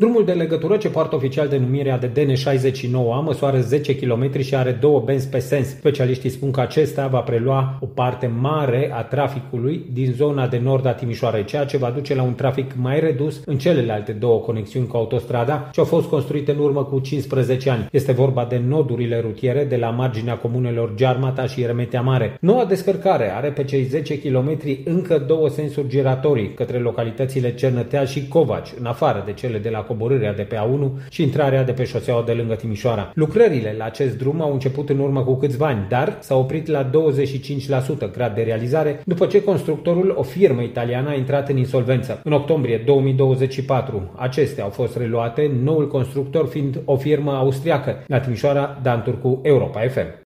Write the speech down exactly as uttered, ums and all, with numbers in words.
Drumul de legătură, ce poartă oficial denumirea de D N șaizeci și nouă A, măsoară zece kilometri și are două benzi pe sens. Specialiștii spun că acesta va prelua o parte mare a traficului din zona de nord a Timișoarei, ceea ce va duce la un trafic mai redus în celelalte două conexiuni cu autostrada ce au fost construite în urmă cu cincisprezece ani. Este vorba de nodurile rutiere de la marginea comunelor Gearmata și Remetea Mare. Noua descărcare are pe cei zece kilometri încă două sensuri giratorii către localitățile Cernăteal și Covaci, în afară de cele de la coborârea de pe A unu și intrarea de pe șoseaua de lângă Timișoara. Lucrările la acest drum au început în urmă cu câțiva ani, dar s-au oprit la douăzeci și cinci la sută grad de realizare după ce constructorul, o firmă italiană, a intrat în insolvență. În octombrie două mii douăzeci și patru, acestea au fost reluate, noul constructor fiind o firmă austriacă. La Timișoara, Dan Turcu, Europa F M.